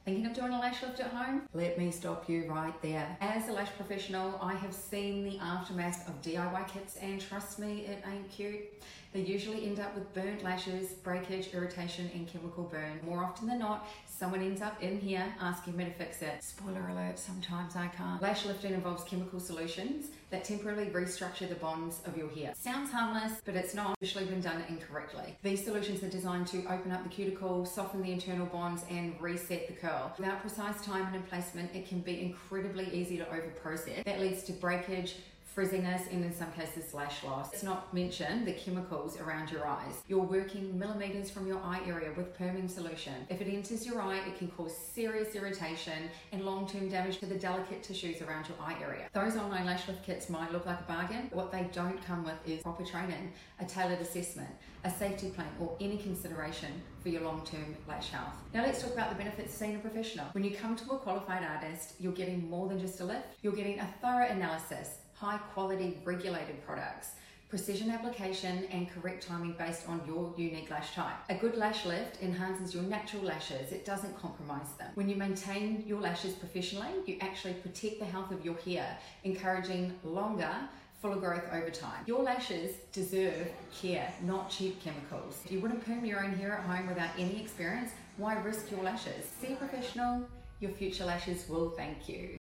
Thinking of doing a lash lift at home? Let me stop you right there. As a lash professional, I have seen the aftermath of DIY kits, and trust me, it ain't cute. They usually end up with burnt lashes, breakage, irritation, and chemical burn. More often than not, someone ends up in here asking me to fix it. Spoiler alert, sometimes I can't. Lash lifting involves chemical solutions that temporarily restructure the bonds of your hair. Sounds harmless, but it's not. It's usually been done incorrectly. These solutions are designed to open up the cuticle, soften the internal bonds, and reset the curl. Without precise timing and placement, it can be incredibly easy to over-process. That leads to breakage, frizziness, and in some cases lash loss. Let's not mention the chemicals around your eyes. You're working millimeters from your eye area with perming solution. If it enters your eye, it can cause serious irritation and long-term damage to the delicate tissues around your eye area. Those online lash lift kits might look like a bargain, but what they don't come with is proper training, a tailored assessment, a safety plan, or any consideration for your long-term lash health. Now let's talk about the benefits of seeing a professional. When you come to a qualified artist, you're getting more than just a lift. You're getting a thorough analysis, high quality regulated products, precision application, and correct timing based on your unique lash type. A good lash lift enhances your natural lashes. It doesn't compromise them. When you maintain your lashes professionally, you actually protect the health of your hair, encouraging longer, fuller growth over time. Your lashes deserve care, not cheap chemicals. If you wouldn't perm your own hair at home without any experience, why risk your lashes? See a professional, your future lashes will thank you.